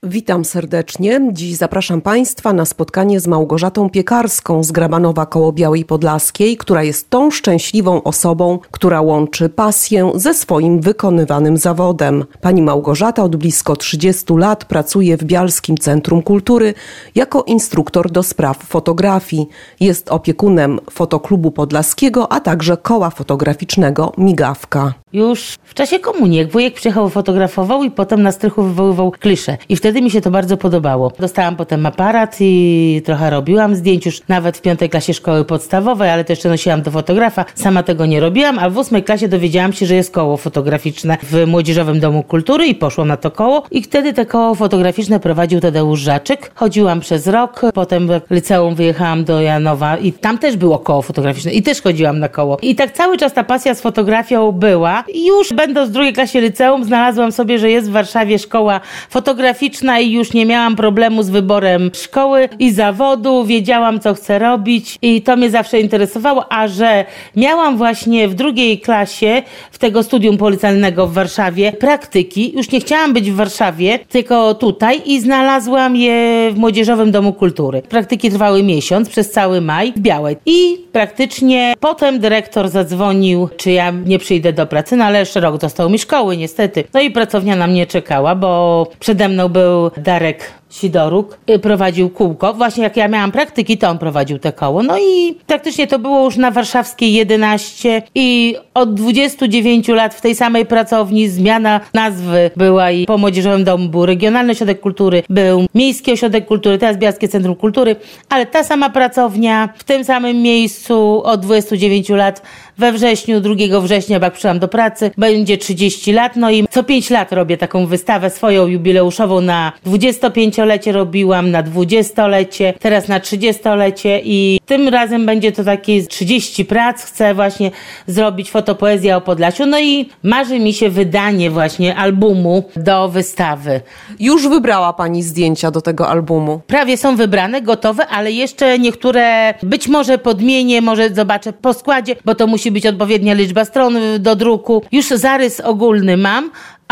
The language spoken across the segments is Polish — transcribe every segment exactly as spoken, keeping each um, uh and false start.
Witam serdecznie. Dziś zapraszam Państwa na spotkanie z Małgorzatą Piekarską z Grabanowa koło Białej Podlaskiej, która jest tą szczęśliwą osobą, która łączy pasję ze swoim wykonywanym zawodem. Pani Małgorzata od blisko trzydziestu lat pracuje w Bialskim Centrum Kultury jako instruktor do spraw fotografii. Jest opiekunem Fotoklubu Podlaskiego, a także koła fotograficznego Migawka. Już w czasie komunii, jak wujek przyjechał, fotografował i potem na strychu wywoływał klisze. I wtedy mi się to bardzo podobało. Dostałam potem aparat i trochę robiłam zdjęć już nawet w piątej klasie szkoły podstawowej, ale to jeszcze nosiłam do fotografa. Sama tego nie robiłam, a w ósmej klasie dowiedziałam się, że jest koło fotograficzne w Młodzieżowym Domu Kultury i poszłam na to koło. I wtedy te koło fotograficzne prowadził Tadeusz Żaczyk. Chodziłam przez rok, potem w liceum wyjechałam do Janowa i tam też było koło fotograficzne i też chodziłam na koło. I tak cały czas ta pasja z fotografią była. I już będąc w drugiej klasie liceum znalazłam sobie, że jest w Warszawie szkoła fotograficzna i już nie miałam problemu z wyborem szkoły i zawodu. Wiedziałam, co chcę robić i to mnie zawsze interesowało, a że miałam właśnie w drugiej klasie w tego studium policjalnego w Warszawie praktyki. Już nie chciałam być w Warszawie, tylko tutaj i znalazłam je w Młodzieżowym Domu Kultury. Praktyki trwały miesiąc, przez cały maj w Białej. I praktycznie potem dyrektor zadzwonił, czy ja nie przyjdę do pracy, no ale jeszcze rok został mi szkoły niestety. No i pracownia na mnie czekała, bo przede mną był Darek Sidoruk, prowadził kółko. Właśnie jak ja miałam praktyki, to on prowadził te koło. No i praktycznie to było już na Warszawskiej jedenaście i od dwudziestu dziewięciu lat w tej samej pracowni zmiana nazwy była i po Młodzieżowym Domu był Regionalny Ośrodek Kultury, był Miejski Ośrodek Kultury, teraz Bialskie Centrum Kultury, ale ta sama pracownia w tym samym miejscu od dwudziestu dziewięciu lat. We wrześniu, drugiego września, jak przyszłam do pracy, będzie trzydzieści lat, no i co pięć lat robię taką wystawę swoją jubileuszową. Na dwudziestopięciolecie robiłam, na dwudziestolecie, teraz na trzydziestolecie i tym razem będzie to takie trzydzieści prac. Chcę właśnie zrobić fotopoezję o Podlasiu, no i marzy mi się wydanie właśnie albumu do wystawy. Już wybrała Pani zdjęcia do tego albumu? Prawie są wybrane, gotowe, ale jeszcze niektóre być może podmienię, może zobaczę po składzie, bo to musi być odpowiednia liczba stron do druku. Już zarys ogólny mam,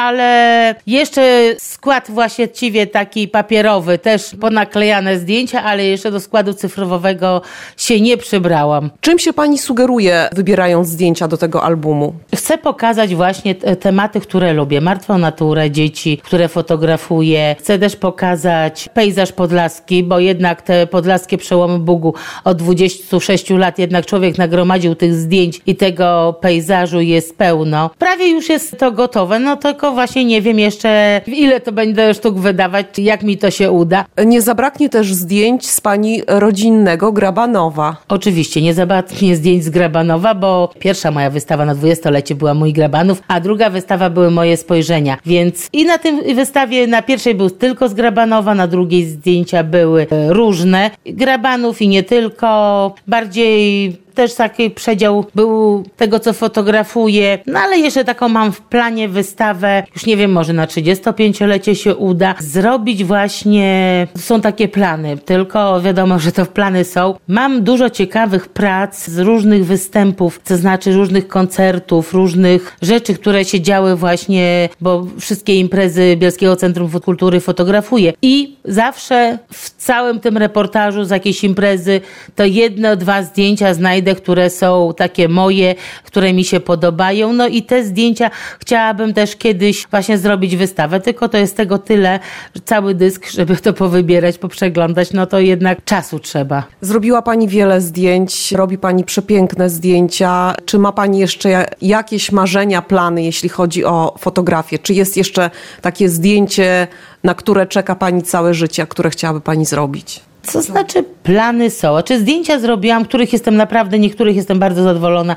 ale jeszcze skład właściwie taki papierowy, też ponaklejane zdjęcia, ale jeszcze do składu cyfrowego się nie przybrałam. Czym się Pani sugeruje, wybierając zdjęcia do tego albumu? Chcę pokazać właśnie tematy, które lubię. Martwą naturę, dzieci, które fotografuję. Chcę też pokazać pejzaż podlaski, bo jednak te podlaskie przełomy Bugu od dwudziestu sześciu lat jednak człowiek nagromadził tych zdjęć i tego pejzażu jest pełno. Prawie już jest to gotowe, no tylko właśnie nie wiem jeszcze, ile to będę sztuk wydawać, jak mi to się uda. Nie zabraknie też zdjęć z Pani rodzinnego Grabanowa. Oczywiście, nie zabraknie zdjęć z Grabanowa, bo pierwsza moja wystawa na dwudziestolecie była mój Grabanów, a druga wystawa były moje spojrzenia. Więc i na tej wystawie, na pierwszej był tylko z Grabanowa, na drugiej zdjęcia były różne. Grabanów i nie tylko, bardziej też taki przedział był tego, co fotografuję, no ale jeszcze taką mam w planie wystawę, już nie wiem, może na trzydziestopięciolecie się uda, zrobić właśnie, są takie plany, tylko wiadomo, że to plany są. Mam dużo ciekawych prac z różnych występów, to znaczy różnych koncertów, różnych rzeczy, które się działy właśnie, bo wszystkie imprezy Bialskiego Centrum Kultury fotografuję i zawsze w całym tym reportażu z jakiejś imprezy to jedno, dwa zdjęcia znajdę, które są takie moje, które mi się podobają. No i te zdjęcia chciałabym też kiedyś właśnie zrobić wystawę, tylko to jest tego tyle, że cały dysk, żeby to powybierać, poprzeglądać, no to jednak czasu trzeba. Zrobiła Pani wiele zdjęć, robi Pani przepiękne zdjęcia. Czy ma Pani jeszcze jakieś marzenia, plany, jeśli chodzi o fotografię? Czy jest jeszcze takie zdjęcie, na które czeka Pani całe życie, które chciałaby Pani zrobić? Co znaczy plany są? Czy zdjęcia zrobiłam, których jestem naprawdę, niektórych jestem bardzo zadowolona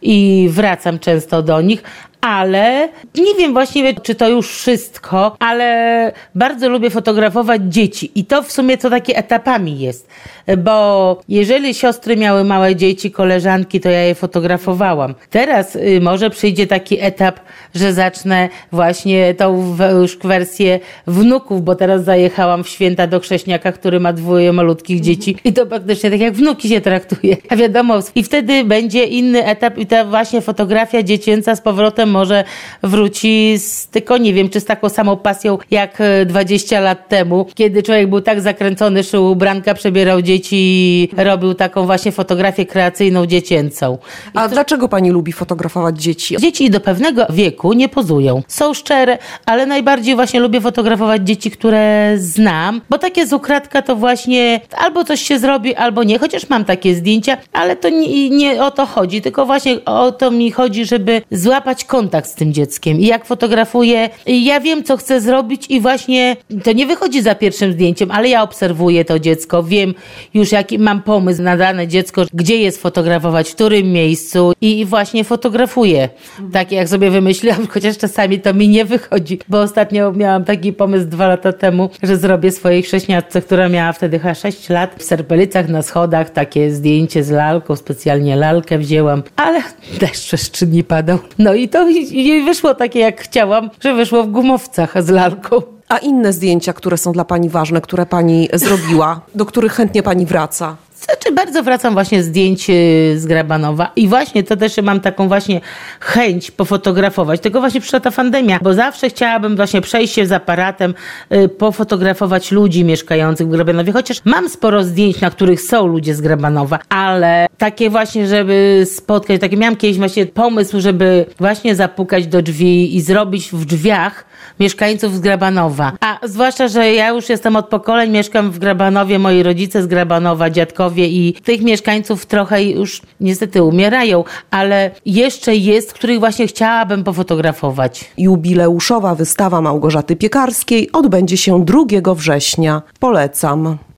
i wracam często do nich, ale nie wiem właściwie, czy to już wszystko, ale bardzo lubię fotografować dzieci i to w sumie to takie etapami jest, bo jeżeli siostry miały małe dzieci, koleżanki, to ja je fotografowałam. Teraz y, może przyjdzie taki etap, że zacznę właśnie tą już wersję wnuków, bo teraz zajechałam w święta do Krześniaka, który ma dwoje malutkich dzieci i to praktycznie tak jak wnuki się traktuje, a wiadomo, i wtedy będzie inny etap i ta właśnie fotografia dziecięca z powrotem może wróci z, tylko nie wiem, czy z taką samą pasją jak dwadzieścia lat temu, kiedy człowiek był tak zakręcony, szył ubranka, przebierał dzieci, robił taką właśnie fotografię kreacyjną, dziecięcą. I A to... dlaczego pani lubi fotografować dzieci? Dzieci do pewnego wieku nie pozują. Są szczere, ale najbardziej właśnie lubię fotografować dzieci, które znam, bo takie z ukradka to właśnie albo coś się zrobi, albo nie, chociaż mam takie zdjęcia, ale to nie, nie o to chodzi, tylko właśnie o to mi chodzi, żeby złapać kontakt z tym dzieckiem. I jak fotografuję, ja wiem, co chcę zrobić i właśnie to nie wychodzi za pierwszym zdjęciem, ale ja obserwuję to dziecko, wiem już jaki mam pomysł na dane dziecko, gdzie je sfotografować, w którym miejscu i właśnie fotografuję. Tak jak sobie wymyśliłam, chociaż czasami to mi nie wychodzi, bo ostatnio miałam taki pomysł dwa lata temu, że zrobię swojej chrześniatce, która miała wtedy chyba sześć lat, w Serpelicach na schodach, takie zdjęcie z lalką, specjalnie lalkę wzięłam, ale deszcz jeszcze nie padał. No i to jej wyszło takie jak chciałam, że wyszło w gumowcach z lalką. A inne zdjęcia, które są dla pani ważne, które pani zrobiła, do których chętnie pani wraca? Znaczy bardzo wracam właśnie zdjęć z Grabanowa i właśnie to też mam taką właśnie chęć pofotografować, tylko właśnie przyszła ta pandemia, bo zawsze chciałabym właśnie przejść się z aparatem, y, pofotografować ludzi mieszkających w Grabanowie, chociaż mam sporo zdjęć, na których są ludzie z Grabanowa, ale takie właśnie, żeby spotkać, taki miałam kiedyś właśnie pomysł, żeby właśnie zapukać do drzwi i zrobić w drzwiach mieszkańców z Grabanowa. A zwłaszcza, że ja już jestem od pokoleń, mieszkam w Grabanowie, moi rodzice z Grabanowa, dziadkowie i tych mieszkańców trochę już niestety umierają, ale jeszcze jest, których właśnie chciałabym pofotografować. Jubileuszowa wystawa Małgorzaty Piekarskiej odbędzie się drugiego września. Polecam.